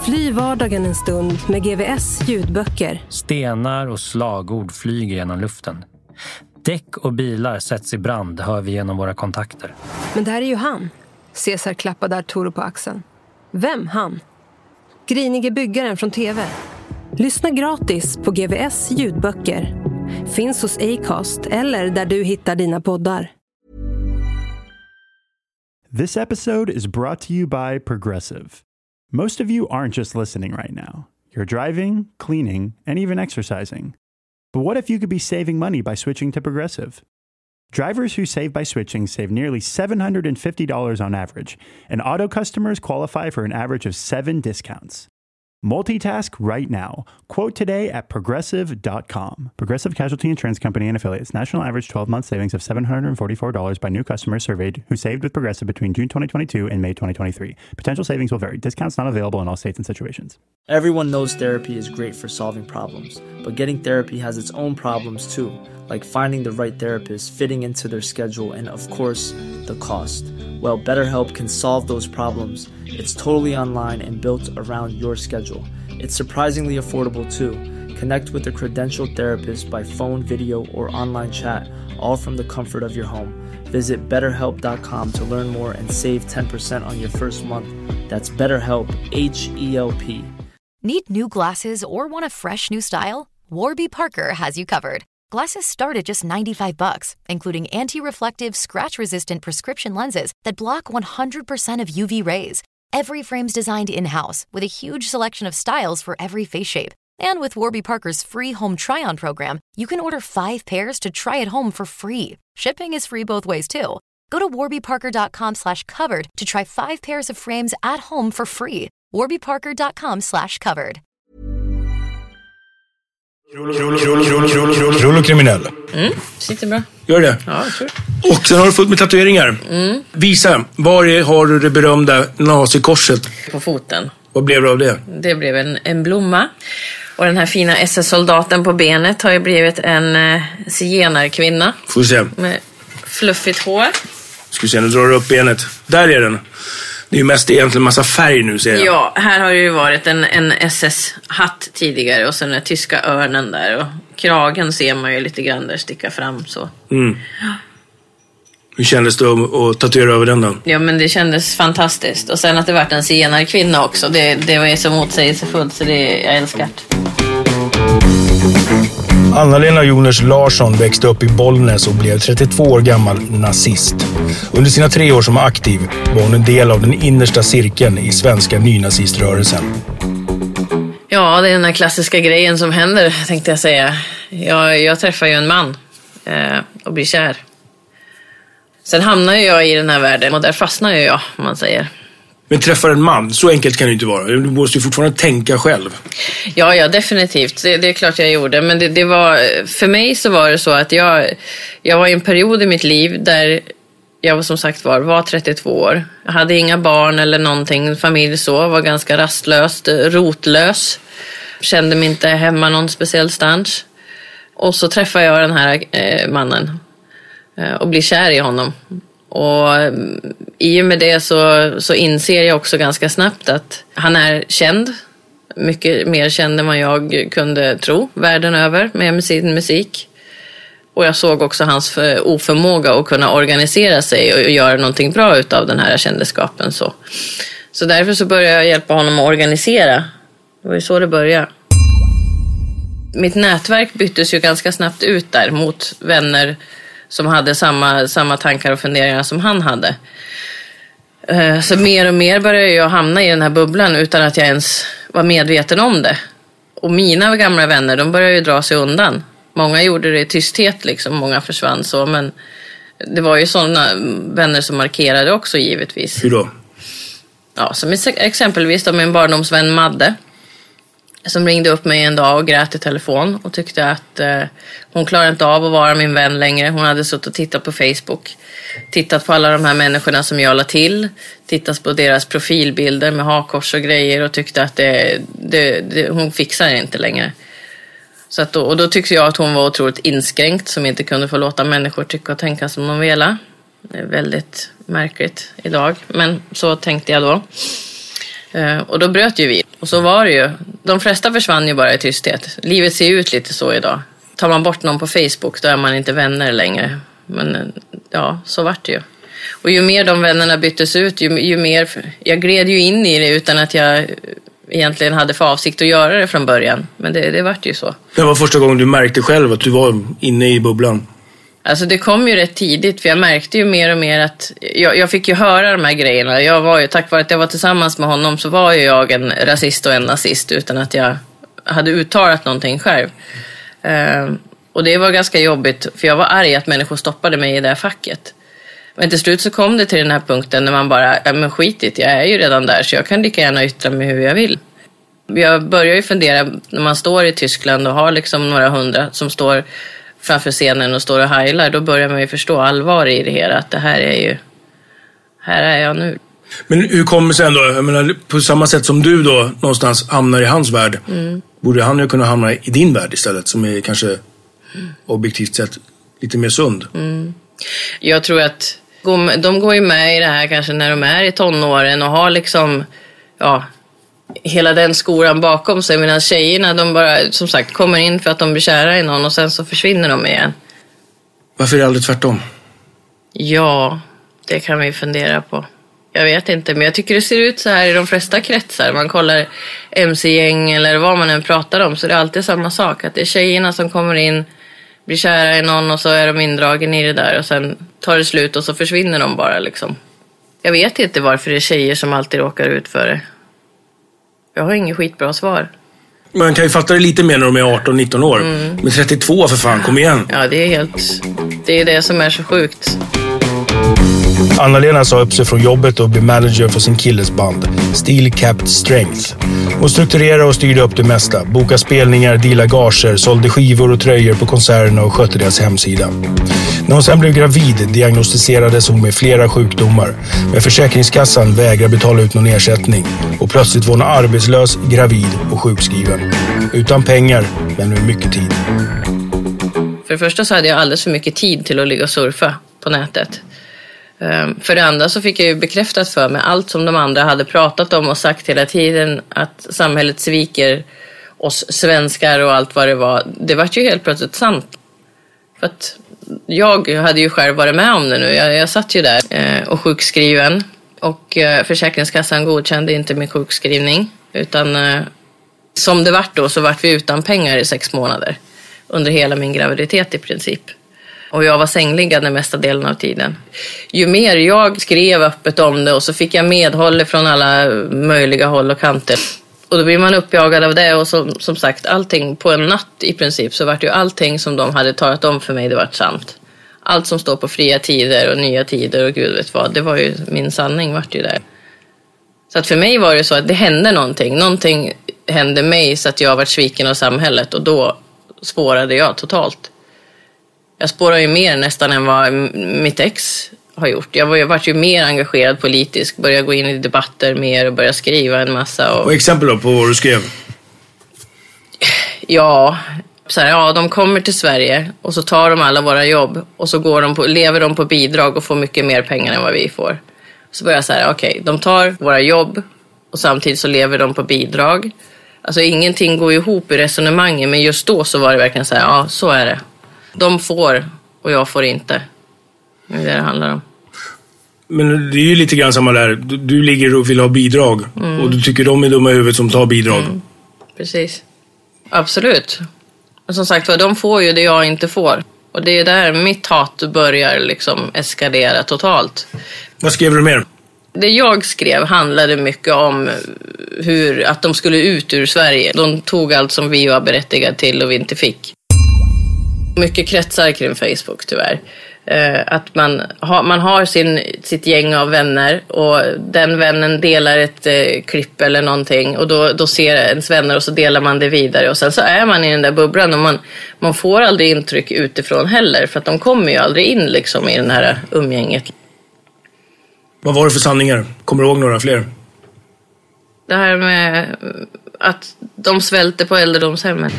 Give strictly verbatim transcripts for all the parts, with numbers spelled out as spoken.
Fly vardagen en stund med G V S ljudböcker. Stenar och slagord flyger genom luften. Däck och bilar sätts i brand, hör vi genom våra kontakter. Men det här är ju han. Cesar klappade Arturo på axeln. Vem han? Grinige byggaren från tv. Lyssna gratis på G V S ljudböcker. Finns hos Acast eller där du hittar dina poddar. This episode is brought to you by Progressive. Most of you aren't just listening right now. You're driving, cleaning, and even exercising. But what if you could be saving money by switching to Progressive? Drivers who save by switching save nearly seven hundred fifty dollars on average, and auto customers qualify for an average of seven discounts. Multitask right now. Quote today at progressive dot com. Progressive Casualty Insurance Company and Affiliates. National average twelve-month savings of seven hundred forty-four dollars by new customers surveyed who saved with Progressive between June twenty twenty-two and May twenty twenty-three. Potential savings will vary. Discounts not available in all states and situations. Everyone knows therapy is great for solving problems, but getting therapy has its own problems too, like finding the right therapist, fitting into their schedule, and of course, the cost. Well, BetterHelp can solve those problems. It's totally online and built around your schedule. It's surprisingly affordable too. Connect with a credentialed therapist by phone, video, or online chat, all from the comfort of your home. Visit better help dot com to learn more and save ten percent on your first month. That's BetterHelp, H E L P. Need new glasses or want a fresh new style? Warby Parker has you covered. Glasses start at just ninety-five bucks, including anti-reflective, scratch-resistant prescription lenses that block one hundred percent of U V rays. Every frame's designed in-house with a huge selection of styles for every face shape. And with Warby Parker's free home try-on program, you can order five pairs to try at home for free. Shipping is free both ways too. Go to warby parker dot com slash covered to try five pairs of frames at home for free. warby parker dot com slash covered. Krull och kriminell. Mm, sitter bra. Gör det? Ja, jag tror. Och sen har du fullt med tatueringar. Mm. Visa, var är, har du det berömda nazikorset? På foten. Vad blev det av det? Det blev en, en blomma. Och den här fina S S-soldaten på benet har ju blivit en eh, zigenarkvinna. Får vi se. Med fluffigt hår. Ska vi se, nu drar du upp benet. Där är den. Det är ju mest egentligen massa färg nu, ser jag. Ja, här har det ju varit en, en S S-hatt tidigare. Och sen den tyska örnen där. Och kragen ser man ju lite grann där sticka fram så. Mm. Ja. Hur kändes det att, att tatuera över den då? Ja, men det kändes fantastiskt. Och sen att det varit en zigenarkvinna också. Det, det var ju så motsägelsefullt så det, jag älskar det. Anna-Lena Joners Larsson växte upp i Bollnäs och blev trettiotvå år gammal nazist. Under sina tre år som aktiv var hon en del av den innersta cirkeln i svenska nynaziströrelsen. Ja, det är den här klassiska grejen som händer, tänkte jag säga. Jag, jag träffar ju en man eh, och blir kär. Sen hamnar ju jag i den här världen och där fastnar ju jag, om man säger. Men träffar en man, så enkelt kan det inte vara. Du måste ju fortfarande tänka själv. Ja, ja, definitivt. Det, det är klart jag gjorde. Men det, det var, för mig så var det så att jag, jag var i en period i mitt liv där jag var som sagt var, var trettiotvå år. Jag hade inga barn eller någonting, familj så. Var ganska rastlös, rotlös. Kände mig inte hemma någon speciell stans. Och så träffade jag den här eh, mannen. Eh, och blir kär i honom. Och i och med det så, så inser jag också ganska snabbt att han är känd. Mycket mer känd än vad jag kunde tro världen över med sin musik. Och jag såg också hans för, oförmåga att kunna organisera sig och göra någonting bra utav den här kändeskapen. Så, så därför så började jag hjälpa honom att organisera. Det var ju så det började. Mitt nätverk byttes ju ganska snabbt ut där mot vänner som hade samma, samma tankar och funderingar som han hade. Så mer och mer började jag hamna i den här bubblan utan att jag ens var medveten om det. Och mina gamla vänner, de började ju dra sig undan. Många gjorde det i tysthet liksom, många försvann så. Men det var ju sådana vänner som markerade också givetvis. Hur då? Ja, som exempelvis då min barndomsvän Madde. Som ringde upp mig en dag och grät i telefon och tyckte att eh, hon klarade inte av att vara min vän längre. Hon hade suttit och tittat på Facebook. Tittat på alla de här människorna som jag la till. Tittat på deras profilbilder med hakkors och grejer och tyckte att det, det, det, hon fixar det inte längre. Så att då, och då tyckte jag att hon var otroligt inskränkt som inte kunde få låta människor tycka och tänka som de ville. Det är väldigt märkligt idag, men så tänkte jag då. Eh, och då bröt ju vi. Och så var det ju. De flesta försvann ju bara i tysthet. Livet ser ut lite så idag. Tar man bort någon på Facebook, då är man inte vänner längre. Men ja, så vart det ju. Och ju mer de vännerna byttes ut, ju, ju mer... Jag gled ju in i det utan att jag egentligen hade för avsikt att göra det från början. Men det, det vart ju så. Det var första gången du märkte själv att du var inne i bubblan? Alltså det kom ju rätt tidigt, för jag märkte ju mer och mer att... Jag, jag fick ju höra de här grejerna. Jag var ju, tack vare att jag var tillsammans med honom, så var ju jag en rasist och en nazist utan att jag hade uttalat någonting själv. Uh, och det var ganska jobbigt, för jag var arg att människor stoppade mig i det här facket. Men till slut så kom det till den här punkten när man bara, ja men skitigt, jag är ju redan där så jag kan lika gärna yttra mig hur jag vill. Jag börjar ju fundera, när man står i Tyskland och har liksom några hundra som står framför scenen och står och heilar, då börjar man ju förstå allvar i det hela, att det här är ju, här är jag nu. Men hur kommer det sig ändå, jag menar, på samma sätt som du då någonstans hamnar i hans värld, mm. borde han ju kunna hamna i din värld istället, som är kanske mm. objektivt sett lite mer sund? Mm. Jag tror att de går ju med i det här kanske när de är i tonåren och har liksom, ja, hela den skolan bakom sig, medan tjejerna, de bara, som sagt, kommer in för att de blir kära i någon och sen så försvinner de igen. Varför är det aldrig tvärtom? Ja, det kan vi fundera på. Jag vet inte, men jag tycker det ser ut så här i de flesta kretsar. Man kollar M C-gäng eller vad man än pratar om, så det är alltid samma sak. Att det är tjejerna som kommer in, blir kära i någon och så är de indragen i det där och sen tar det slut och så försvinner de bara liksom. Jag vet inte varför det är tjejer som alltid råkar ut för det. Jag har ingen skitbra svar. Man kan ju fatta det lite mer när de är arton nitton år. Mm. Men trettiotvå för fan, kom igen. Ja, det är helt... Det är det som är så sjukt. Anna-Lena sa upp sig från jobbet och blev manager för sin killes band, Steel Capped Strength. Hon strukturerade och styrde upp det mesta. Boka spelningar, deala gager, sålde skivor och tröjor på konserterna och skötte deras hemsida. När hon sen blev gravid diagnostiserades hon med flera sjukdomar. Men Försäkringskassan vägrar betala ut någon ersättning. Och plötsligt var hon arbetslös, gravid och sjukskriven. Utan pengar, men med mycket tid. För det första så hade jag alldeles för mycket tid till att ligga och surfa på nätet. För det andra så fick jag ju bekräftat för mig allt som de andra hade pratat om och sagt hela tiden, att samhället sviker oss svenskar och allt vad det var. Det var ju helt plötsligt sant. För att jag hade ju själv varit med om det nu. Jag, jag satt ju där och sjukskriven och Försäkringskassan godkände inte min sjukskrivning, utan som det vart då så vart vi utan pengar i sex månader under hela min graviditet i princip. Och jag var sängliggande mesta delen av tiden. Ju mer jag skrev öppet om det och så fick jag medhåll från alla möjliga håll och kanter. Och då blir man uppjagad av det och som, som sagt, allting på en natt i princip så vart ju allting som de hade talat om för mig, det vart sant. Allt som står på fria tider och nya tider och gud vet vad, det var ju min sanning vart ju där. Så att för mig var det så att det hände någonting. Någonting hände mig så att jag var sviken av samhället och då spårade jag totalt. Jag spårar ju mer nästan än vad mitt ex har gjort. Jag var, jag var ju mer engagerad politiskt. Började gå in i debatter mer och började skriva en massa. Och... och exempel då på vad du skrev? Ja, så här, ja, de kommer till Sverige och så tar de alla våra jobb. Och så går de på, lever de på bidrag och får mycket mer pengar än vad vi får. Så börjar jag så här, okej, okay, de tar våra jobb och samtidigt så lever de på bidrag. Alltså ingenting går ihop i resonemanget, men just då så var det verkligen så här, ja, så är det. De får och jag får inte. Det är det det handlar om. Men det är ju lite grann samma där. Du, du ligger och vill ha bidrag. Mm. Och du tycker de är dumma i huvudet som tar bidrag. Mm. Precis. Absolut. Men som sagt, de får ju det jag inte får. Och det är där mitt hat börjar liksom eskalera totalt. Vad skrev du mer? Det jag skrev handlade mycket om hur att de skulle ut ur Sverige. De tog allt som vi var berättigade till och vi inte fick. Mycket kretsar kring Facebook tyvärr. Eh, att man, ha, man har sin, sitt gäng av vänner och den vännen delar ett eh, klipp eller någonting och då, då ser ens vänner och så delar man det vidare och sen så är man i den där bubblan och man, man får aldrig intryck utifrån heller för att de kommer ju aldrig in liksom i den här umgänget. Vad var det för sanningar? Kommer du ihåg några fler? Det här med att de svälter på äldredomshemmen.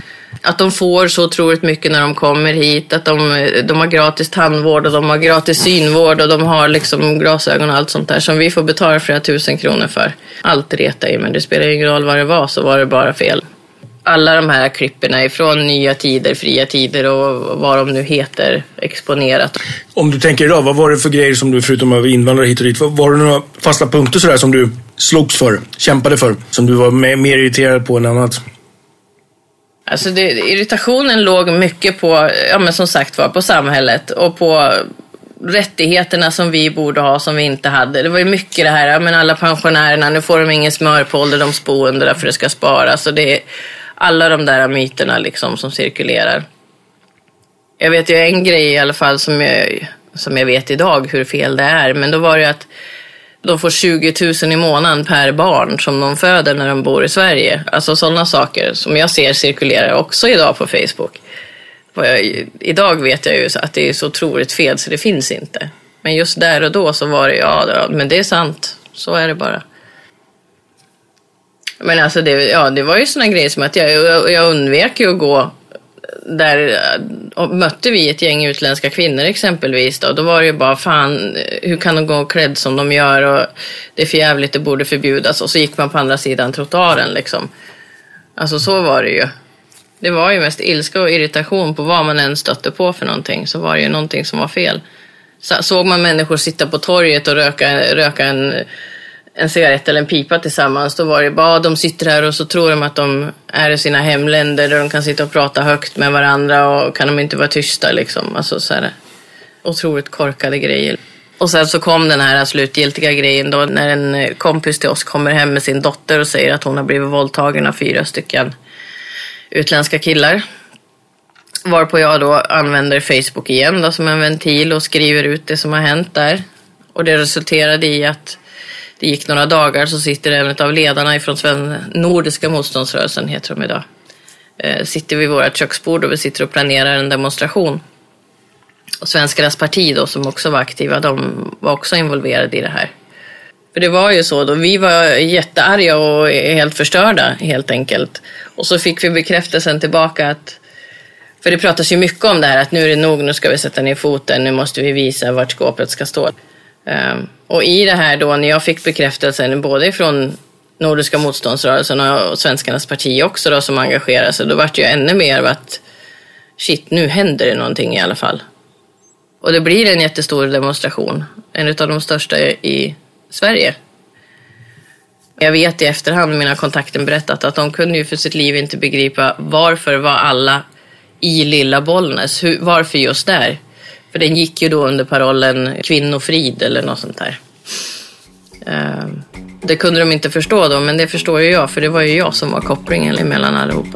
Att de får så otroligt mycket när de kommer hit. Att de, de har gratis tandvård och de har gratis synvård och de har liksom glasögon och allt sånt där som vi får betala flera tusen kronor för. Allt retar i, men det spelar ingen roll vad det var, så var det bara fel. Alla de här klipperna ifrån Nya Tider, Fria Tider och vad de nu heter exponerat. Om du tänker idag, vad var det för grejer som du förutom av invandrare hit och dit, var det några fasta punkter sådär som du slogs för, kämpade för, som du var mer, mer irriterad på än annat? Alltså det, irritationen låg mycket på, ja men som sagt var, på samhället och på rättigheterna som vi borde ha som vi inte hade. Det var ju mycket det här, ja, men alla pensionärerna, nu får de ingen smör på ålderdomsboende därför det ska sparas. Och det är alla de där myterna liksom som cirkulerar. Jag vet ju en grej i alla fall som jag, som jag vet idag hur fel det är. Men då var det att de får tjugo tusen i månaden per barn som de föder när de bor i Sverige. Alltså sådana saker som jag ser cirkulerar också idag på Facebook. Jag, idag vet jag ju att det är så otroligt fel så det finns inte. Men just där och då så var det, ja men det är sant. Så är det bara. Men alltså det, ja, det var ju såna grejer som att jag, jag, jag undvek ju att gå där, och mötte vi ett gäng utländska kvinnor exempelvis då, då var det ju bara fan, hur kan de gå klädd som de gör och det är för jävligt, det borde förbjudas, och så gick man på andra sidan trottoaren liksom. Alltså så var det ju. Det var ju mest ilska och irritation på vad man än stötte på för någonting, så var det ju någonting som var fel. Så, såg man människor sitta på torget och röka, röka en en cigarett eller en pipa tillsammans, då var det bara de sitter här och så tror de att de är i sina hemländer där de kan sitta och prata högt med varandra och kan de inte vara tysta liksom. Alltså så här otroligt korkade grejer. Och sen så kom den här slutgiltiga grejen då när en kompis till oss kommer hem med sin dotter och säger att hon har blivit våldtagen av fyra stycken utländska killar. Varpå jag då använder Facebook igen då som en ventil och skriver ut det som har hänt där. Och det resulterade i att det gick några dagar så sitter en av ledarna ifrån Sven Nordiska motståndsrörelsen, heter de idag. Eh, sitter vid våra köksbord och vi sitter och planerar en demonstration. Och Svenskarnas parti då, som också var aktiva, de var också involverade i det här. För det var ju så då, vi var jättearga och helt förstörda helt enkelt. Och så fick vi bekräftelsen tillbaka att, för det pratas ju mycket om det här att nu är det nog, nu ska vi sätta ner foten, nu måste vi visa vart skåpet ska stå. Um, och i det här då, när jag fick bekräftelsen både från Nordiska motståndsrörelsen och Svenskarnas parti också då, som engagerar sig, då vart jag ännu mer av att shit, nu händer det någonting i alla fall. Och det blir en jättestor demonstration, en av de största i Sverige. Jag vet i efterhand, mina kontakter berättat att de kunde ju för sitt liv inte begripa varför var alla i lilla Bollnäs, hur, varför just där. För den gick ju då under parollen kvinnofrid eller något sånt där. Det kunde de inte förstå då, men det förstår ju jag, för det var ju jag som var kopplingen emellan allihopa.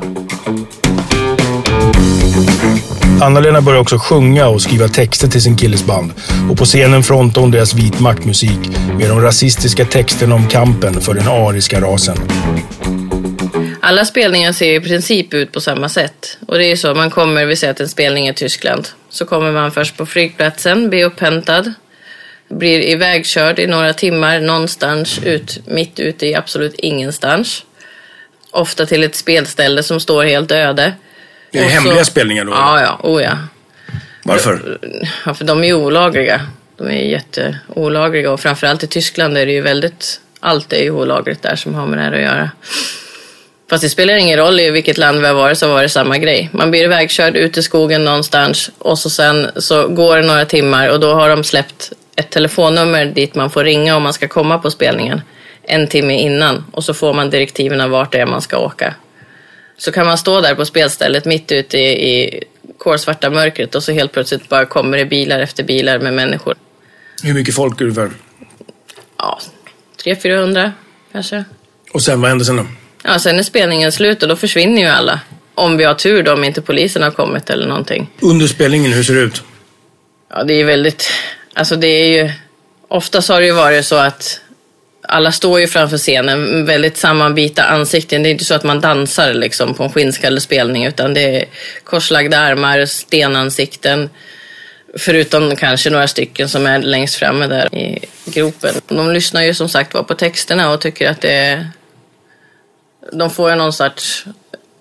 Anna-Lena börjar också sjunga och skriva texter till sin killes band. Och på scenen frontar hon deras vit maktmusik med de rasistiska texterna om kampen för den ariska rasen. Alla spelningar ser i princip ut på samma sätt. Och det är så, man kommer, vi säger att en spelning i Tyskland. Så kommer man först på flygplatsen, blir upphämtad. Blir ivägkörd i några timmar någonstans ut, mitt ute i absolut ingenstans. Ofta till ett spelställe som står helt öde. Det är och hemliga så, spelningar då? Ja, ja, oh ja. Varför? Ja, för de är ju olagliga. De är jätteolagliga och framförallt i Tyskland är det ju väldigt, allt är ju olagligt där som har med det här att göra. Fast det spelar ingen roll i vilket land vi har varit, så var det samma grej. Man blir ivägkörd ut i skogen någonstans och så sen så går det några timmar och då har de släppt ett telefonnummer dit man får ringa om man ska komma på spelningen en timme innan, och så får man direktiven av vart det är man ska åka. Så kan man stå där på spelstället mitt ute i, i kolsvarta mörkret och så helt plötsligt bara kommer det bilar efter bilar med människor. Hur mycket folk ungefär? Ja, tre fyrahundra kanske. Och sen, vad händer sen då? Ja, sen är spelningen slut och då försvinner ju alla. Om vi har tur då, om inte polisen har kommit eller någonting. Under spelningen, hur ser det ut? Ja, det är väldigt... Alltså det är ju... Oftast har det ju varit så att alla står ju framför scenen, väldigt sammanbita ansikten. Det är inte så att man dansar liksom på en skinnskallespelning, utan det är korslagda armar, stenansikten. Förutom kanske några stycken som är längst framme där i gropen. De lyssnar ju som sagt var på texterna och tycker att det är... De får ju någon sorts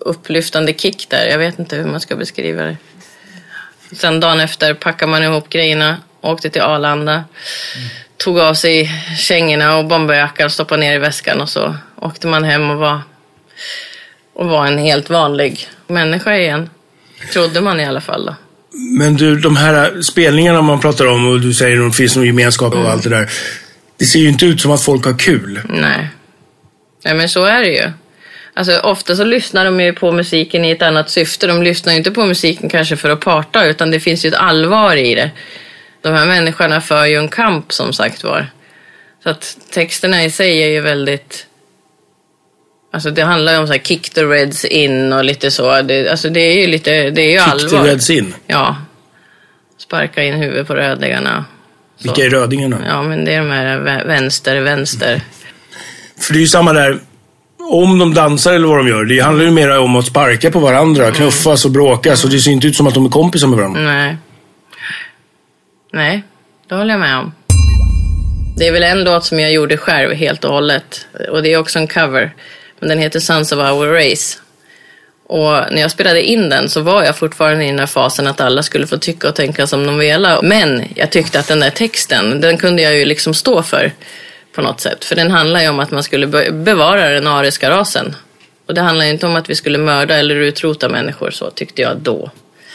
upplyftande kick där. Jag vet inte hur man ska beskriva det. Sen dagen efter packade man ihop grejerna, åkte till Arlanda, mm. tog av sig kängorna och bomberjackan, stoppade ner i väskan och så åkte man hem och var, och var en helt vanlig människa igen. Trodde man i alla fall då. Men du, de här spelningarna man pratar om och du säger att det finns någon gemenskap och mm. allt det där. Det ser ju inte ut som att folk har kul. Nej. Nej, men så är det ju. Alltså ofta så lyssnar de ju på musiken i ett annat syfte. De lyssnar ju inte på musiken kanske för att parta, utan det finns ju ett allvar i det. De här människorna för ju en kamp, som sagt var. Så att texterna i sig är ju väldigt... Alltså det handlar ju om så här kick the reds in och lite så. Det, alltså det är ju lite, det är ju kick allvar. Kick the reds in? Ja. Sparka in huvudet på rödingarna. Så. Vilka är rödingarna? Ja, men det är de här vänster, vänster. För det är ju samma där, om de dansar eller vad de gör. Det handlar ju mer om att sparka på varandra, knuffas och bråkas. Och det ser inte ut som att de är kompisar med varandra. Nej. Nej, det håller jag med om. Det är väl en låt som jag gjorde själv helt och hållet. Och det är också en cover. Men den heter Sons of Our Race. Och när jag spelade in den så var jag fortfarande i den här fasen att alla skulle få tycka och tänka som de ville. Men jag tyckte att den där texten, den kunde jag ju liksom stå för på något sätt. För den handlar ju om att man skulle bevara den ariska rasen. Och det handlar ju inte om att vi skulle mörda eller utrota människor, så tyckte jag då.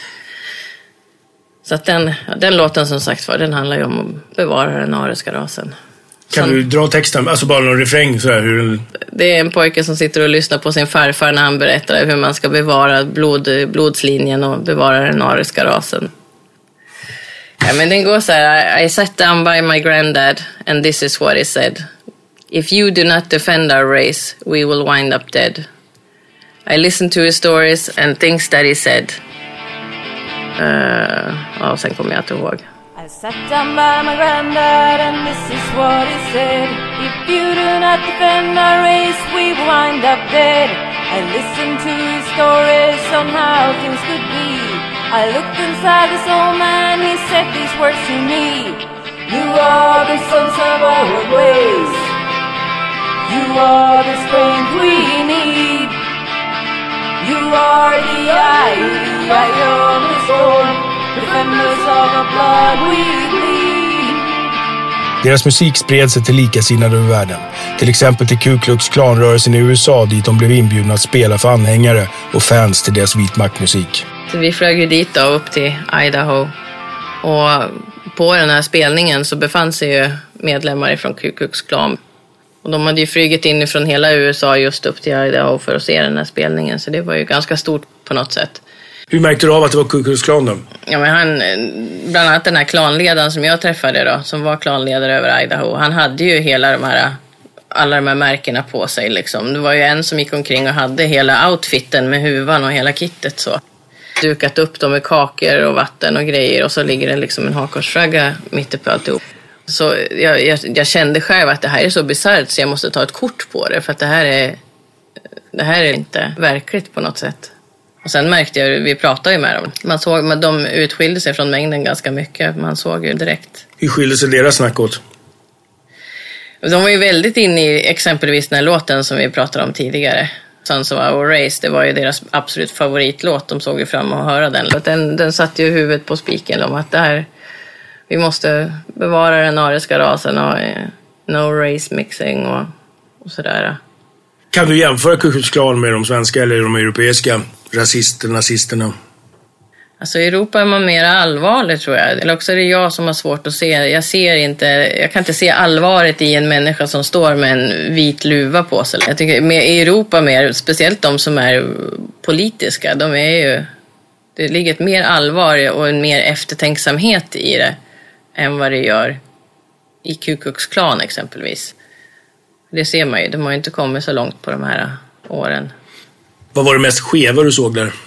Så att den, den låten som sagt var, den handlar ju om att bevara den ariska rasen. Kan du dra texten, alltså bara någon refräng sådär? Hur... Det är en pojke som sitter och lyssnar på sin farfar när han berättar hur man ska bevara blod, blodslinjen och bevara den ariska rasen. Ja, men den går så här: I sat down by my granddad and this is what he said. If you do not defend our race, we will wind up dead. I listened to his stories and things that he said. Uh, ja, sen kommer jag inte ihåg. I sat down by my granddad and this is what he said. If you do not defend our race, we will wind up dead. I listened to his stories on how things could be. I looked inside this old man, he said these words to me. You are the sons of our race. You are the strength we need. You are the eye, the eye of the storm. Defenders of the blood we bleed. Deras musik spred sig till likasinnade över världen. Till exempel till Ku Klux Klan-rörelsen i U S A, dit de blev inbjudna att spela för anhängare och fans till deras vitmaktmusik. Så vi flög ju dit då, upp till Idaho. Och på den här spelningen så befann sig ju medlemmar från Ku Klux Klan. Och de hade ju flygit in från hela U S A just upp till Idaho för att se den här spelningen. Så det var ju ganska stort på något sätt. Hur märkte du av att det var Ku Klux Klan då? Ja, men han, bland annat den här klanledaren som jag träffade då, som var klanledare över Idaho. Han hade ju hela de här, alla de här märkena på sig liksom. Det var ju en som gick omkring och hade hela outfiten med huvan och hela kittet så. Dukat upp dem med kakor och vatten och grejer och så ligger det liksom en hakkorsflagga mitt uppe alltihop. Så jag, jag, jag kände själv att det här är så bisarrt så jag måste ta ett kort på det för att det här är, det här är inte verkligt på något sätt. Och sen märkte jag, vi pratade ju med dem. Man såg att de utskilde sig från mängden ganska mycket. Man såg ju direkt. Hur skilde sig deras snack åt? De var ju väldigt inne i exempelvis den här låten som vi pratade om tidigare. Sons of Our Race, det var ju deras absolut favoritlåt. De såg ju fram och höra den. Den, den satte ju huvudet på spiken om att det här, vi måste bevara den ariska rasen och no race mixing och, och sådär. Kan du jämföra Ku Klux Klan med de svenska eller de europeiska rasisterna, nazisterna? Alltså i Europa är man mer allvarlig tror jag. Eller också är det jag som har svårt att se. Jag ser inte, jag kan inte se allvaret i en människa som står med en vit luva på sig. Jag tycker mer, i Europa mer, speciellt de som är politiska, de är ju, det ligger ett mer allvar och en mer eftertänksamhet i det än vad det gör i Ku Klux Klan exempelvis. Det ser man ju, de har ju inte kommit så långt på de här åren. Vad var det mest skeva du såg där?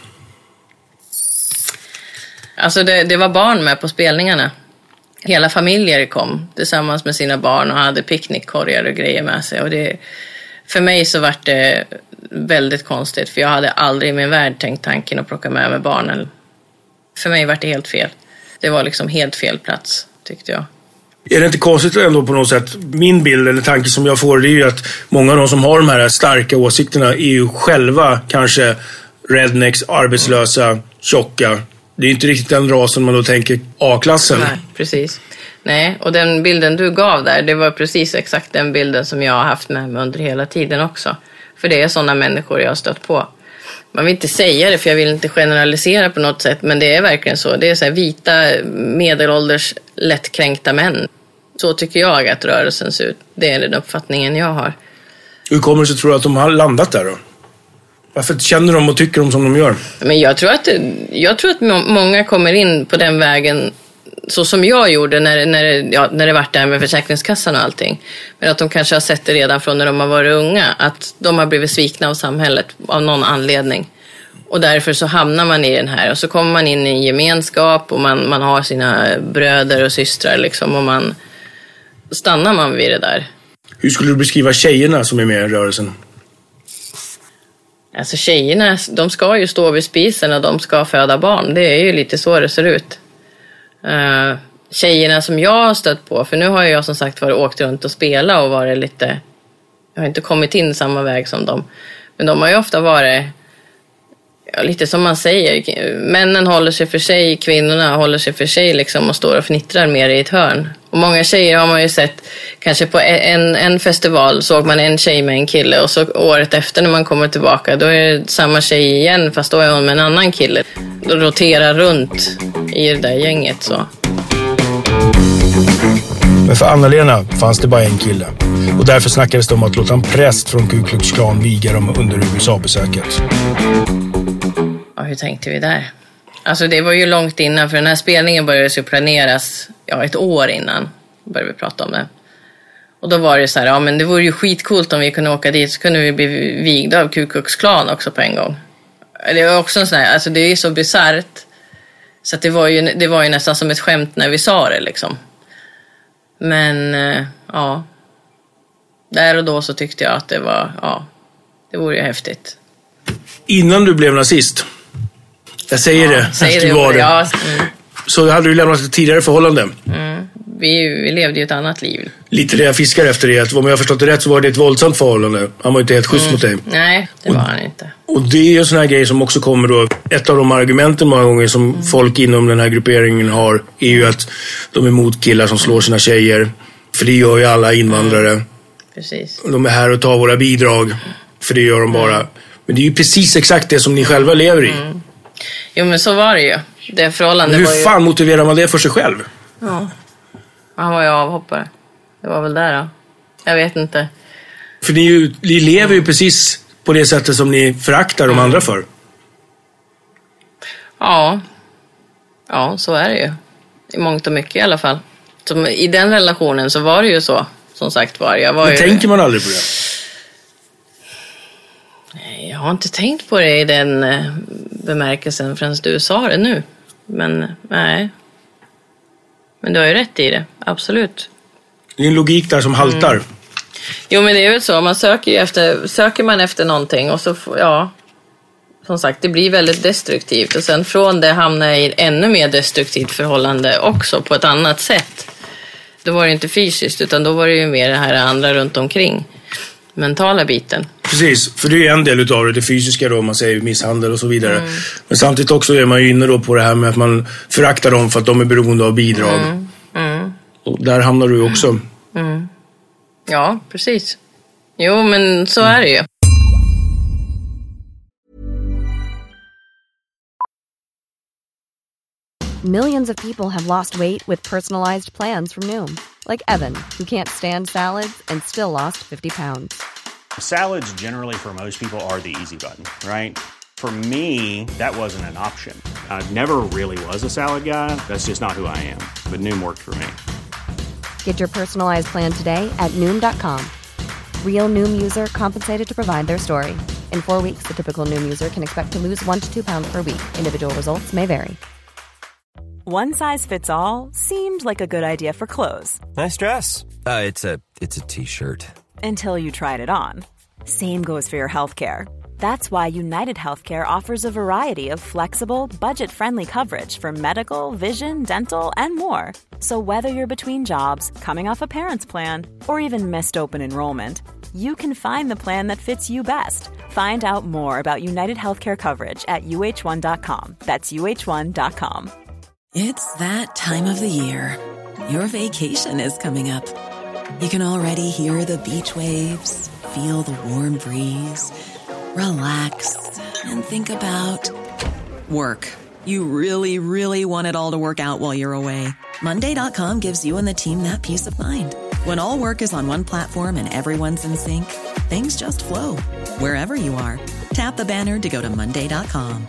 Alltså det, det var barn med på spelningarna. Hela familjer kom tillsammans med sina barn och hade picknickkorgar och grejer med sig. Och det, för mig så var det väldigt konstigt för jag hade aldrig i min värld tänkt tanken att plocka med mig barnen. För mig var det helt fel. Det var liksom helt fel plats tyckte jag. Är det inte konstigt ändå på något sätt? Min bild eller tanke som jag får det är ju att många av de som har de här starka åsikterna är ju själva kanske rednecks, arbetslösa, tjocka. Det är inte riktigt den rasen man då tänker A-klassen. Nej, precis. Nej, och den bilden du gav där, det var precis exakt den bilden som jag har haft med mig under hela tiden också. För det är sådana människor jag har stött på. Man vill inte säga det, för jag vill inte generalisera på något sätt, men det är verkligen så. Det är så här vita, medelålders, lättkränkta män. Så tycker jag att rörelsen ser ut. Det är den uppfattningen jag har. Hur kommer det sig, tror du, att de har landat där då? Varför känner de och tycker de som de gör? Men jag tror att, jag tror att många kommer in på den vägen så som jag gjorde när, när, ja, när det var där med Försäkringskassan och allting. Men att de kanske har sett det redan från när de har varit unga. Att de har blivit svikna av samhället av någon anledning. Och därför så hamnar man i den här. Och så kommer man in i en gemenskap och man, man har sina bröder och systrar liksom. Och man stannar man vid det där. Hur skulle du beskriva tjejerna som är med i rörelsen? Alltså tjejerna, de ska ju stå vid spisen och de ska föda barn. Det är ju lite så det ser ut. Uh, tjejerna som jag har stött på, för nu har jag som sagt varit åkt runt och spelat och varit lite, jag har inte kommit in samma väg som dem, men de har ju ofta varit, ja, lite som man säger, männen håller sig för sig, kvinnorna håller sig för sig liksom och står och fnittrar mer i ett hörn. Och många tjejer har man ju sett, kanske på en, en festival såg man en tjej med en kille och så året efter när man kommer tillbaka då är det samma tjej igen, fast då är hon med en annan kille. Då roterar runt i det där gänget så. Men för Anna-Lena fanns det bara en kille. Och därför snackades det om att låta en präst från Ku Klux Klan viga dem under U S A-besöket. Ja, hur tänkte vi där? Alltså det var ju långt innan, för den här spelningen började ju planeras ja, ett år innan började vi prata om det. Och då var det så här, ja men det vore ju skitcoolt om vi kunde åka dit, så kunde vi bli vigda av Ku Klux Klan också på en gång. Det var också en sån här, alltså det är så bisarrt. Så att det var ju, det var ju nästan som ett skämt när vi sa det liksom. Men ja, där och då så tyckte jag att det var, ja, det vore ju häftigt. Innan du blev nazist, jag säger ja, det, säger efter det, var det. Ja, mm. Så hade du lämnat ett tidigare förhållande. Mm. Vi, vi levde ju ett annat liv. Lite det jag fiskar efter det, att om jag har förstått det rätt så var det ett våldsamt förhållande. Han var inte helt schysst mm. mot dig. Nej, det var och, han inte. Och det är ju såna här grejer som också kommer då. Ett av de argumenten många gånger som mm. folk inom den här grupperingen har är ju att de är emot killar som slår sina tjejer. För det gör ju alla invandrare. Mm. Precis. De är här och tar våra bidrag. För det gör de bara. Mm. Men det är ju precis exakt det som ni själva lever i. Mm. Jo, men så var det ju. Det förhållandet hur var ju... fan motiverar man det för sig själv? Ja. Han var ju avhoppare. Det var väl där då. Jag vet inte. För ni, ju, ni lever ju precis på det sättet som ni föraktar de mm. andra för. Ja. Ja, så är det ju. I mångt och mycket i alla fall. Som i den relationen så var det ju så. Som sagt var. Jag var Men ju... tänker man aldrig på det? Nej, jag har inte tänkt på det i den bemärkelsen förrän du sa det nu. Men nej. Men du har ju rätt i det, absolut. Det är en logik där som haltar. Mm. Jo, men det är väl så. Man söker ju efter, söker man efter någonting och så, ja, som sagt, det blir väldigt destruktivt. Och sen från det hamnar jag i ännu mer destruktivt förhållande också på ett annat sätt. Då var det inte fysiskt, utan då var det ju mer det här andra runt omkring. Mentala biten. Precis, för det är en del utav det, det fysiska då, man säger misshandel och så vidare. Mm. Men samtidigt också är man ju inne då på det här med att man föraktar dem för att de är beroende av bidrag. Mm. Mm. Och där hamnar du också. Mm. Ja, precis. Jo, men så är det ju. Millions of people have lost weight with personalized plans from Noom. Like Evan, who can't stand salads and still lost fifty pounds. Salads generally for most people are the easy button, right? For me, that wasn't an option. I never really was a salad guy. That's just not who I am. But Noom worked for me. Get your personalized plan today at Noom dot com. Real Noom user compensated to provide their story. In four weeks, the typical Noom user can expect to lose one to two pounds per week. Individual results may vary. One size fits all seemed like a good idea for clothes. Nice dress. Uh, it's a it's a t-shirt. Until you tried it on. Same goes for your healthcare. That's why United Healthcare offers a variety of flexible, budget-friendly coverage for medical, vision, dental, and more. So whether you're between jobs, coming off a parent's plan, or even missed open enrollment, you can find the plan that fits you best. Find out more about United Healthcare coverage at U H one dot com. That's U H one dot com. It's that time of the year. Your vacation is coming up. You can already hear the beach waves, feel the warm breeze, relax, and think about work. You really, really want it all to work out while you're away. Monday dot com gives you and the team that peace of mind. When all work is on one platform and everyone's in sync, things just flow. Wherever you are, tap the banner to go to Monday dot com.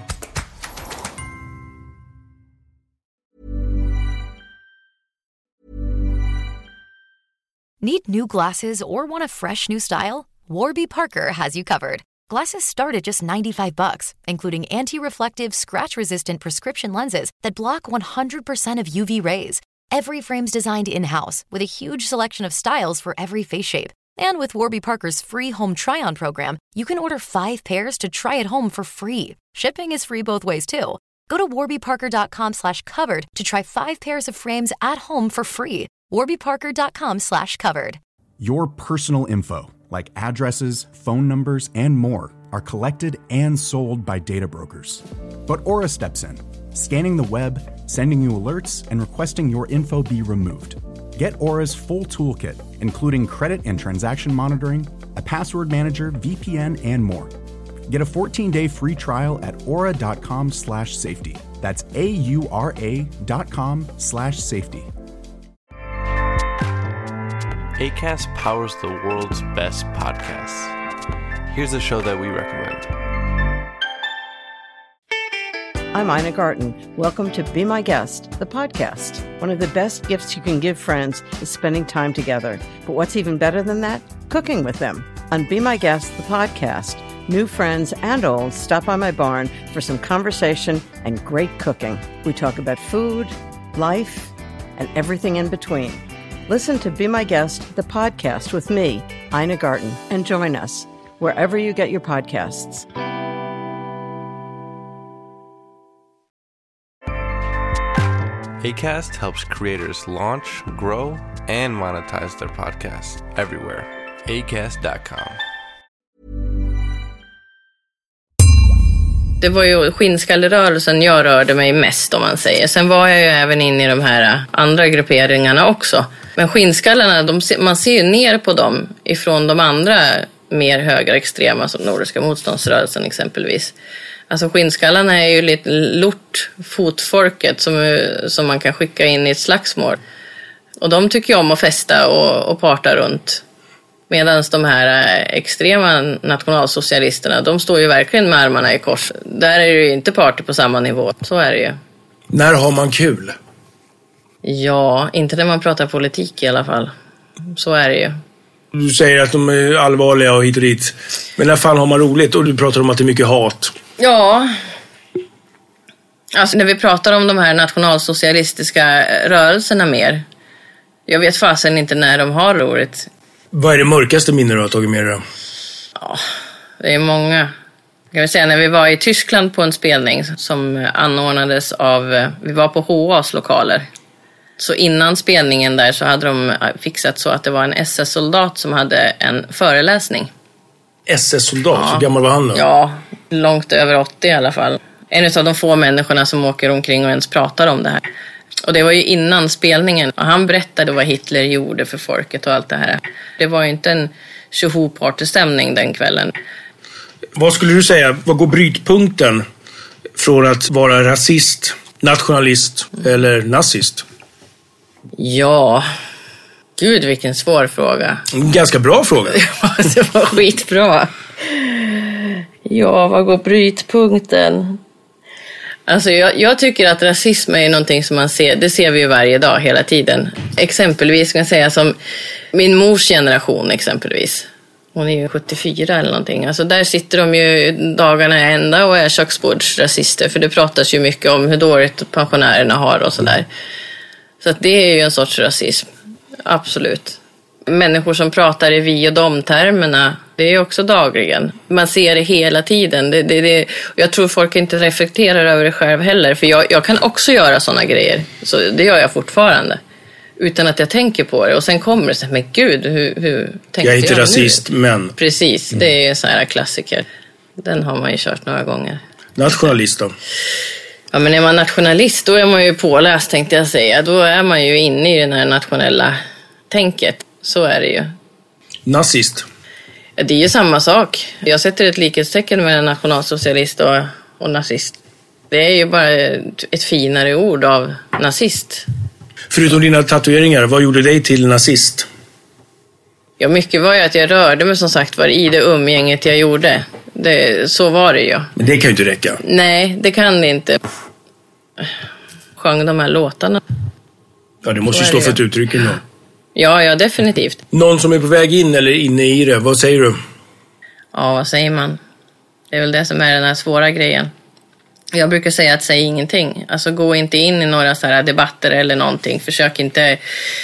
Need new glasses or want a fresh new style? Warby Parker has you covered. Glasses start at just ninety-five bucks, including anti-reflective, scratch-resistant prescription lenses that block one hundred percent of U V rays. Every frame's designed in-house with a huge selection of styles for every face shape. And with Warby Parker's free home try-on program, you can order five pairs to try at home for free. Shipping is free both ways, too. Go to warby parker dot com slash covered to try five pairs of frames at home for free. warby parker dot com slash covered. Your personal info, like addresses, phone numbers, and more, are collected and sold by data brokers. But Aura steps in, scanning the web, sending you alerts, and requesting your info be removed. Get Aura's full toolkit, including credit and transaction monitoring, a password manager, V P N, and more. Get a fourteen-day free trial at aura dot com slash safety. That's A U R A dot com slash safety. Acast powers the world's best podcasts. Here's a show that we recommend. I'm Ina Garten. Welcome to Be My Guest, the podcast. One of the best gifts you can give friends is spending time together. But what's even better than that? Cooking with them. On Be My Guest, the podcast, new friends and old stop by my barn for some conversation and great cooking. We talk about food, life, and everything in between. Listen to Be My Guest, the podcast with me, Ina Garten, and join us wherever you get your podcasts. Acast helps creators launch, grow, and monetize their podcasts everywhere. acast dot com. Det var ju skinnskallerörelsen jag rörde mig mest, om man säger. Sen var jag ju även inne i de här andra grupperingarna också. Men skinnskallarna, de, man ser ju ner på dem ifrån de andra mer högerextrema, som Nordiska motståndsrörelsen exempelvis. Alltså skinnskallarna är ju lite lort fotfolket som, som man kan skicka in i ett slagsmål. Och de tycker ju om att festa och, och parta runt. Medan de här extrema nationalsocialisterna, de står ju verkligen med armarna i kors. Där är det ju inte party på samma nivå. Så är det ju. När har man kul? Ja, inte när man pratar politik i alla fall. Så är det ju. Du säger att de är allvarliga och hit och dit. Men när fan har man roligt? Och du pratar om att det är mycket hat. Ja. Alltså när vi pratar om de här nationalsocialistiska rörelserna mer. Jag vet fasen inte när de har roligt. Vad är det mörkaste minne du har tagit med dig då? Ja, det är många. Jag vill säga när vi var i Tyskland på en spelning som anordnades av, vi var på H A:s lokaler. Så innan spelningen där så hade de fixat så att det var en S S-soldat som hade en föreläsning. S S-soldat? Ja. Hur gammal var han då? Ja, långt över åttio i alla fall. En av de få människorna som åker omkring och ens pratar om det här. Och det var ju innan spelningen. Och han berättade vad Hitler gjorde för folket och allt det här. Det var ju inte en tjoho-partystämning den kvällen. Vad skulle du säga, vad går brytpunkten från att vara rasist, nationalist eller nazist? Ja, gud vilken svår fråga. Ganska bra fråga. Ja, det var skitbra. Ja, vad går brytpunkten? Alltså jag, jag tycker att rasism är någonting som man ser, det ser vi ju varje dag hela tiden. Exempelvis kan jag säga som min mors generation exempelvis. Hon är ju sjuttiofyra eller någonting. Alltså där sitter de ju dagarna ända och är köksbordsrasister. För det pratas ju mycket om hur dåligt pensionärerna har och sådär. Så att det är ju en sorts rasism. Absolut. Människor som pratar i vi och dom-termerna, det är också dagligen. Man ser det hela tiden. Det, det, det, jag tror folk inte reflekterar över det själv heller. För jag, jag kan också göra sådana grejer. Så det gör jag fortfarande. utan att jag tänker på det. Och sen kommer det så här, men gud, hur, hur tänkte jag är inte jag rasist, nu? men... Precis, mm. det är så här klassiker. Den har man ju kört några gånger. Nationalist då? Ja, men är man nationalist, då är man ju påläst, tänkte jag säga. Då är man ju inne i den här nationella tänket. Så är det ju. Nazist? Ja, det är ju samma sak. Jag sätter ett likhetstecken med en nationalsocialist och, och nazist. Det är ju bara ett finare ord av nazist. Förutom dina tatueringar, vad gjorde dig till nazist? Ja, mycket var ju att jag rörde mig som sagt var i det umgänget jag gjorde. Det, så var det ju. Men det kan ju inte räcka. Nej, det kan det inte. Sjöng de här låtarna. Ja, det måste ju stå för ett uttryck ändå. Ja, ja, definitivt. Någon som är på väg in eller inne i det, vad säger du? Ja, vad säger man? Det är väl det som är den här svåra grejen. Jag brukar säga att säg ingenting. Alltså gå inte in i några så här debatter eller någonting. Försök inte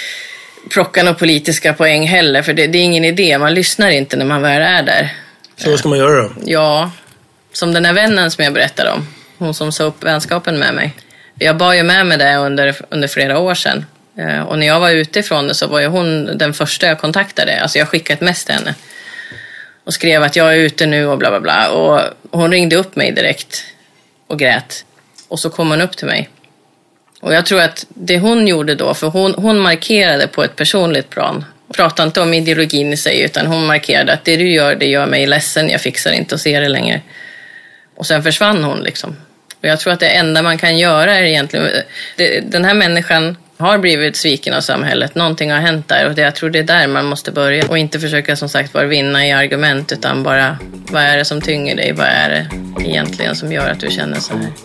plocka några politiska poäng heller. För det, det är ingen idé. Man lyssnar inte när man väl är där. Så vad ska man göra då? Ja, som den här vännen som jag berättade om. Hon som sa upp vänskapen med mig. Jag bar ju med mig det under, under flera år sedan. Och när jag var ute ifrån det så var ju hon den första jag kontaktade. Alltså jag skickade ett mess till henne. Och skrev att jag är ute nu och bla bla bla. Och hon ringde upp mig direkt. Och grät. Och så kom hon upp till mig. Och jag tror att det hon gjorde då, för hon, hon markerade på ett personligt plan. Pratade inte om ideologin i sig, utan hon markerade att det du gör, det gör mig ledsen. Jag fixar inte att se det längre. Och sen försvann hon liksom. Och jag tror att det enda man kan göra är egentligen... Det, den här människan har blivit sviken av samhället. Någonting har hänt där och det, jag tror det är där man måste börja. Och inte försöka som sagt bara vinna i argument, utan bara vad är det som tynger dig? Vad är det egentligen som gör att du känner så här?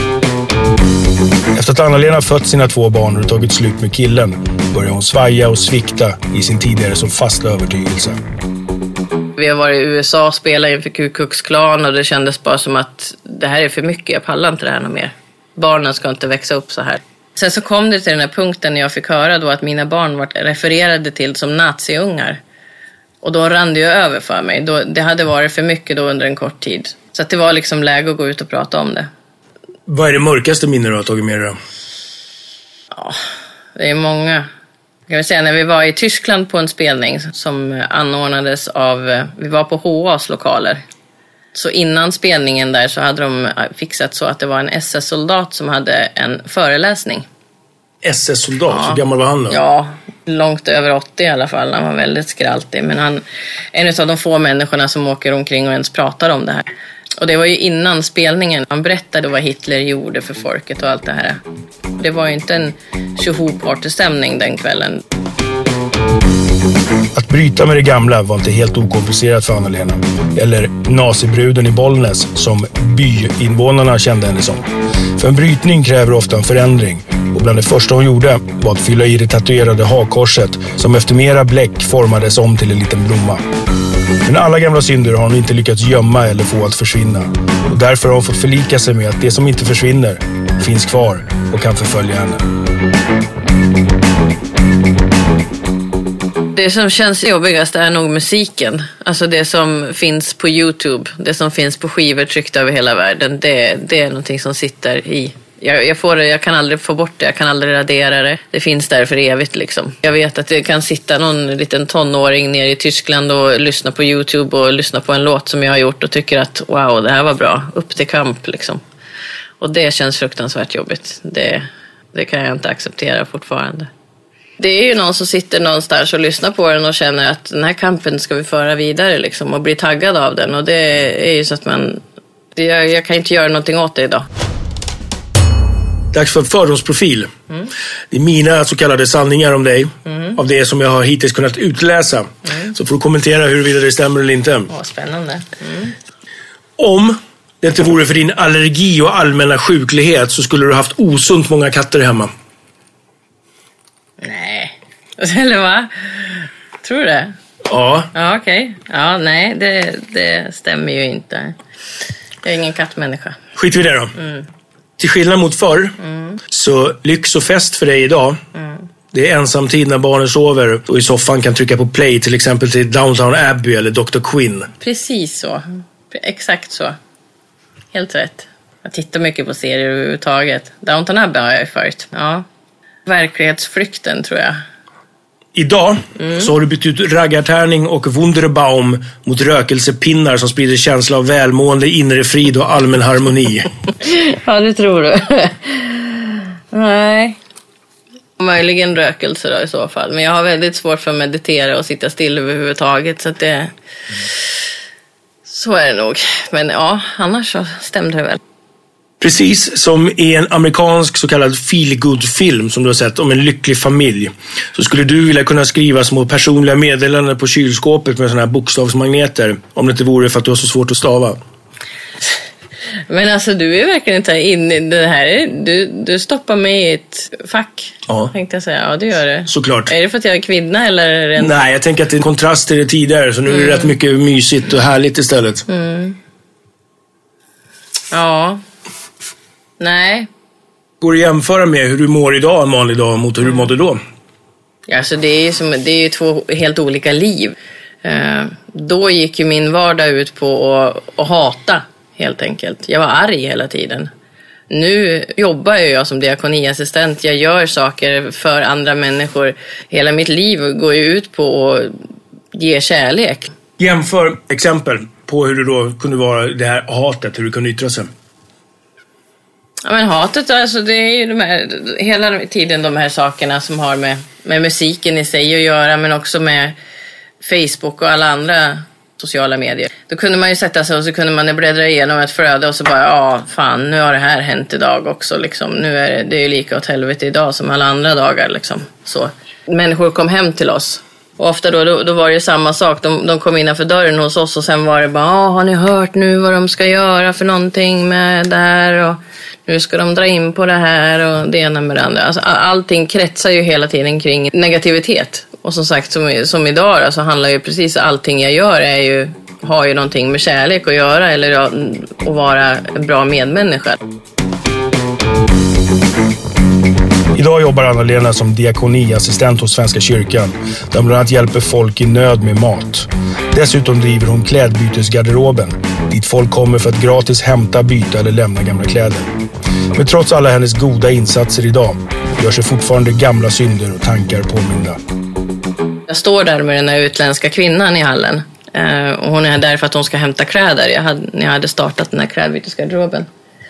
Efter att Anna-Lena fött sina två barn och tagit slut med killen börjar hon svaja och svikta i sin tidigare så fasta övertygelse. Vi har varit i U S A och spelat inför Ku Klux Klan och det kändes bara som att det här är för mycket, jag pallar inte det här något mer. Barnen ska inte växa upp så här. Sen så kom det till den här punkten när jag fick höra då att mina barn var refererade till som naziungar. Och då rann det ju över för mig. Då, det hade varit för mycket då under en kort tid. Så att det var liksom läge att gå ut och prata om det. Vad är det mörkaste minne du har tagit med dig då? Ja, det är många. Jag vill säga när vi var i Tyskland på en spelning som anordnades av, vi var på H A:s lokaler. Så innan spelningen där så hade de fixat så att det var en S S-soldat som hade en föreläsning. S S-soldat? Ja. Hur gammal var han då? Ja, långt över åttio i alla fall. Han var väldigt skraltig. Men han är en av de få människorna som åker omkring och ens pratar om det här. Och det var ju innan spelningen. Han berättade vad Hitler gjorde för folket och allt det här. Det var ju inte en tjoho-partystämning den kvällen. Att bryta med det gamla var inte helt okomplicerat för Anna-Lena. Eller nazibruden i Bollnäs, som byinvånarna kände henne som. För en brytning kräver ofta en förändring. Och bland det första hon gjorde var att fylla i det tatuerade hakkorset som efter mera bläck formades om till en liten blomma. Men alla gamla synder har hon inte lyckats gömma eller få att försvinna. Och därför har hon fått förlika sig med att det som inte försvinner finns kvar och kan förfölja henne. Det som känns jobbigast är nog musiken. Alltså det som finns på YouTube, det som finns på skivor tryckt över hela världen. Det, det är någonting som sitter i. Jag, jag, får det, jag kan aldrig få bort det, jag kan aldrig radera det. Det finns där för evigt liksom. Jag vet att det kan sitta någon liten tonåring nere i Tyskland och lyssna på YouTube och lyssna på en låt som jag har gjort och tycker att wow, det här var bra. Upp till kamp liksom. Och det känns fruktansvärt jobbigt. Det, det kan jag inte acceptera fortfarande. Det är ju någon som sitter någonstans och lyssnar på den och känner att den här kampen ska vi föra vidare liksom och bli taggad av den. Och det är ju så att man... Det, jag, jag kan inte göra någonting åt det idag. Dags för fördomsprofil. Mm. Det är mina så kallade sanningar om dig. Mm. Av det som jag har hittills kunnat utläsa. Mm. Så får du kommentera huruvida det stämmer eller inte. Åh, spännande. Mm. Om det inte vore för din allergi och allmänna sjuklighet så skulle du haft osunt många katter hemma. Nej. Eller va? Tror du det? Ja. Ja, okej. Okay. Ja, nej, det, det stämmer ju inte. Jag är ingen kattmänniska. Skit vi det då. Mm. Till skillnad mot förr mm. så lyx och fest för dig idag. Mm. Det är ensamtid när barnen sover och i soffan kan trycka på play till exempel till Downton Abbey eller doktor Quinn. Precis så. Exakt så. Helt rätt. Jag tittar mycket på serier överhuvudtaget. Downton Abbey har jag ju följt. Ja. Verklighetsflykten tror jag Idag mm. så har du bytt ut raggartärning och Wunderbaum mot rökelsepinnar som sprider känsla av välmående, inre frid och allmän harmoni. Ja, det tror du. Nej. Möjligen rökelse då i så fall. Men jag har väldigt svårt för att meditera och sitta still överhuvudtaget. Så att det... Så är det nog. Men ja, annars så stämde det väl. Precis som i en amerikansk så kallad feel-good-film som du har sett om en lycklig familj, så skulle du vilja kunna skriva små personliga meddelanden på kylskåpet med såna här bokstavsmagneter, om det inte vore för att du har så svårt att stava. Men alltså du är verkligen inte inne i det här. Du, du stoppar mig i ett fack, ja. Tänkte jag säga. Ja, det gör det. Såklart. Är det för att jag är kvinna eller? Är det en... Nej, jag tänker att det är en kontrast till det tidigare, så nu mm. är det rätt mycket mysigt och härligt istället. Mm. Ja. Nej. Går det att jämföra med hur du mår idag en vanlig dag mot hur du mådde då? Ja, alltså det är ju som, det är ju två helt olika liv. Eh, då gick ju min vardag ut på att, att hata, helt enkelt. Jag var arg hela tiden. Nu jobbar jag som diakoniassistent. Jag gör saker för andra människor. Hela mitt liv går ju ut på att ge kärlek. Jämför exempel på hur du då kunde vara det här hatet, hur du kunde yttra sig. Ja, men hatet, alltså det är ju de här, hela tiden de här sakerna som har med, med musiken i sig att göra, men också med Facebook och alla andra sociala medier. Då kunde man ju sätta sig och så kunde man bläddra igenom ett flöde och så bara, ja fan, nu har det här hänt idag också liksom. Nu är det, det är ju lika åt helvete idag som alla andra dagar liksom. Så. Människor kom hem till oss. Och ofta då, då, då var det ju samma sak. De, de kom innanför dörren hos oss och sen var det bara, ja, har ni hört nu vad de ska göra för någonting med det här? Och nu ska de dra in på det här och det ena med det andra. Alltså, allting kretsar ju hela tiden kring negativitet. Och som sagt, som, som idag så alltså, handlar ju precis allting jag gör är ju, har ju någonting med kärlek att göra eller att, att vara en bra medmänniska. Idag jobbar Anna-Lena som diakoniassistent hos Svenska kyrkan, där hon bland annat hjälper folk i nöd med mat. Dessutom driver hon klädbytesgarderoben, dit folk kommer för att gratis hämta, byta eller lämna gamla kläder. Men trots alla hennes goda insatser idag gör sig fortfarande gamla synder och tankar påminda. Jag står där med den här utländska kvinnan i hallen. Och hon är där för att hon ska hämta kläder. Jag hade, när jag hade startat den här klädbytesgarderoben.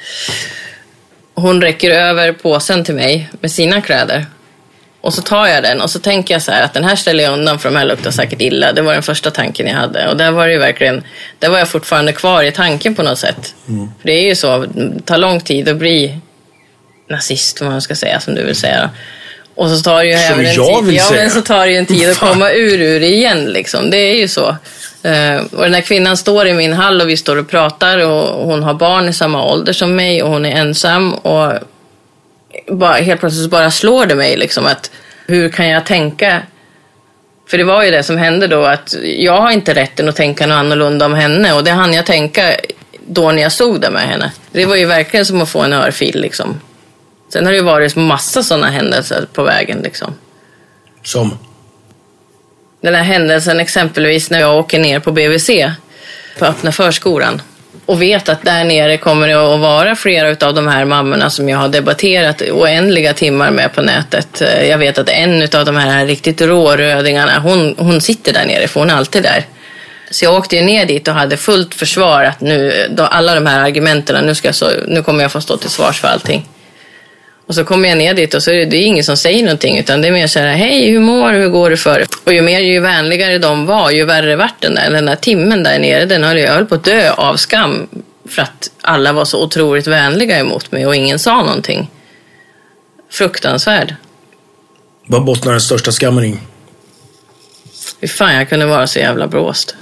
Hon räcker över påsen till mig med sina kläder. Och så tar jag den och så tänker jag så här att den här ställer jag undan för de här luktar säkert illa. Det var den första tanken jag hade. Och där var det ju verkligen, där var jag fortfarande kvar i tanken på något sätt. Mm. För det är ju så, det tar lång tid att bli nazist, vad man ska säga, som du vill säga. Och så tar det ju även en tid, ja, men så tar det ju en tid att komma ur ur det igen liksom. Det är ju så. Uh, och den här kvinnan står i min hall och vi står och pratar och hon har barn i samma ålder som mig och hon är ensam och bara, helt plötsligt bara slår det mig liksom att hur kan jag tänka, för det var ju det som hände då att jag har inte rätten att tänka något annorlunda om henne och det hann jag tänka då när jag stod där med henne. Det var ju verkligen som att få en örfil liksom. Sen har det ju varit massa sådana händelser på vägen liksom. Som? Den här händelsen exempelvis när jag åker ner på B V C på öppna förskolan och vet att där nere kommer det att vara flera av de här mammorna som jag har debatterat oändliga timmar med på nätet. Jag vet att en av de här riktigt rårödingarna, hon, hon sitter där nere för hon är alltid där. Så jag åkte ner dit och hade fullt försvar att nu, då alla de här argumenten, nu, ska jag så, nu kommer jag få stå till svars för allting. Och så kommer jag ner dit och så är det, det är ingen som säger någonting utan det är mer så här, hej, hur mår du, hur går det för? Och ju mer, ju vänligare de var, ju värre vart den där, den där timmen där nere, den höll jag höll på att dö av skam för att alla var så otroligt vänliga emot mig och ingen sa någonting. Fruktansvärd. Vad bottnar den största skammen i? Hur fan jag kunde vara så jävla bråst.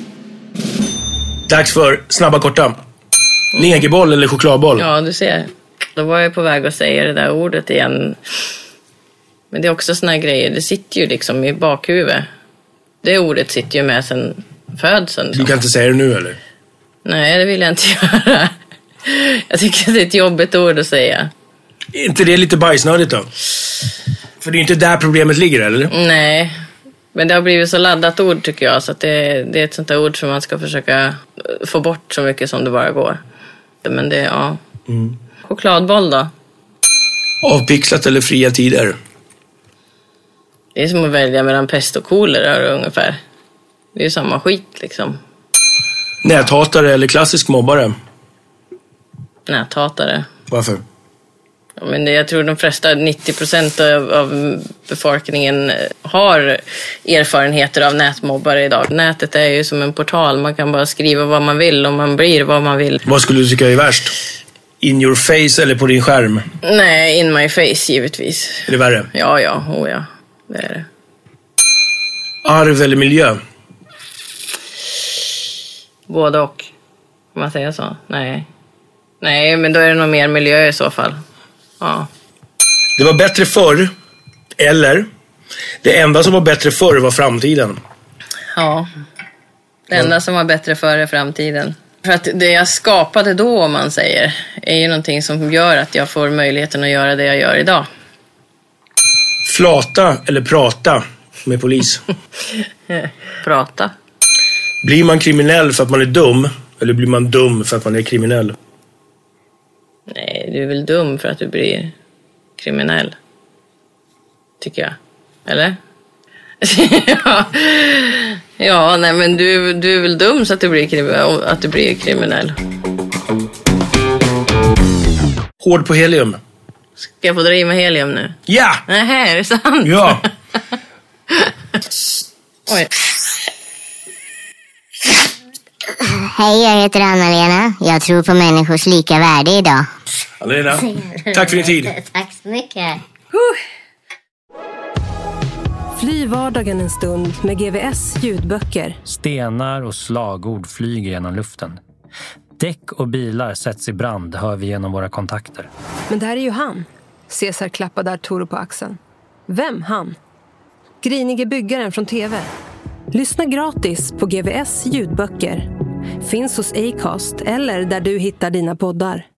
Dags för snabba korta. Mm. Negerboll eller chokladboll? Ja, du ser. Då var jag på väg att säga det där ordet igen. Men det är också såna här grejer. Det sitter ju liksom i bakhuvudet. Det ordet sitter ju med sen födseln. Du kan inte säga det nu eller? Nej, det vill jag inte göra. Jag tycker att det är ett jobbigt ord att säga. Är inte det lite bajsnödigt då? För det är ju inte där problemet ligger, eller? Nej, men det har blivit så laddat ord tycker jag. Så att det, det är ett sånt där ord som man ska försöka få bort så mycket som det bara går. Men det, ja... Mm. Chokladboll då? Avpixlat eller fria tider? Det är som att välja mellan pest och kolera ungefär. Det är ju samma skit liksom. Näthatare eller klassisk mobbare? Näthatare. Varför? Ja, men det, jag tror de flesta, nittio procent av, av befolkningen har erfarenheter av nätmobbare idag. Nätet är ju som en portal. Man kan bara skriva vad man vill och man blir vad man vill. Vad skulle du tycka är värst? In your face eller på din skärm? Nej, in my face givetvis. Är det värre? Ja, ja, oh ja. Det är det. Arv eller miljö? Både och. Kan man säga så? Nej. Nej, men då är det nog mer miljö i så fall. Ja. Det var bättre förr. Eller det enda som var bättre förr var framtiden. Ja. Det enda som var bättre förr är framtiden. För att det jag skapade då, om man säger, är ju någonting som gör att jag får möjligheten att göra det jag gör idag. Flata eller prata med polis? Prata. Blir man kriminell för att man är dum? Eller blir man dum för att man är kriminell? Nej, du är väl dum för att du blir kriminell. Tycker jag. Eller? ja. ja, nej men du, du är väl dum så att du blir kriminell. Att du blir kriminell. Hård på helium. Ska jag få dra i med helium nu? Ja! Nej, är det sant? Ja. Oj. Hej, jag heter Anna-Lena. Jag tror på människors lika värde idag. Anna-Lena, tack för din tid. Tack så mycket. Fly vardagen en stund med G V S ljudböcker. Stenar och slagord flyger genom luften. Däck och bilar sätts i brand, hör vi genom våra kontakter. Men där är ju han. Cesar klappar där Toro på axeln. Vem han? Grinige byggaren från T V. Lyssna gratis på G V S ljudböcker. Finns hos Acast eller där du hittar dina poddar.